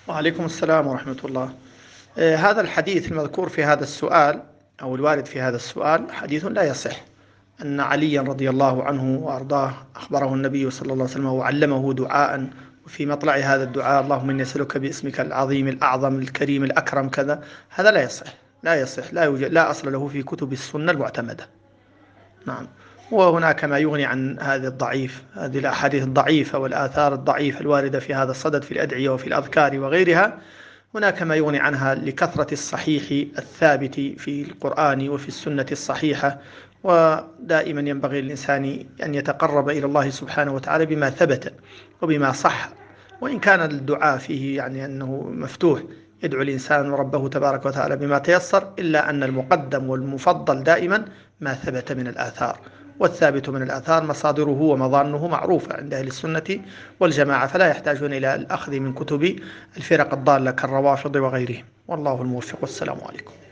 وعليكم السلام ورحمة الله. هذا الحديث المذكور في هذا السؤال أو الوارد في هذا السؤال حديث لا يصح. أن عليا رضي الله عنه وأرضاه أخبره النبي صلى الله عليه وسلم وعلمه دعاء، وفي مطلع هذا الدعاء: اللهم إني أسألك باسمك العظيم الأعظم الكريم الأكرم كذا. هذا لا يصح، لا يصح، لا يوجد، لا أصل له في كتب السنة المعتمدة. نعم. وهناك ما يغني عن هذه الأحاديث الضعيفة والآثار الضعيفة الواردة في هذا الصدد في الأدعية وفي الأذكار وغيرها. هناك ما يغني عنها لكثرة الصحيح الثابت في القرآن وفي السنة الصحيحة. ودائما ينبغي للإنسان أن يتقرب إلى الله سبحانه وتعالى بما ثبت وبما صح، وإن كان الدعاء فيه يعني أنه مفتوح، يدعو الإنسان ربه تبارك وتعالى بما تيسر، إلا أن المقدم والمفضل دائما ما ثبت من الآثار. والثابت من الآثار مصادره ومظانه معروفة عند أهل السنة والجماعة، فلا يحتاجون إلى الأخذ من كتب الفرق الضالة كالروافض وغيرهم. والله الموفق، والسلام عليكم.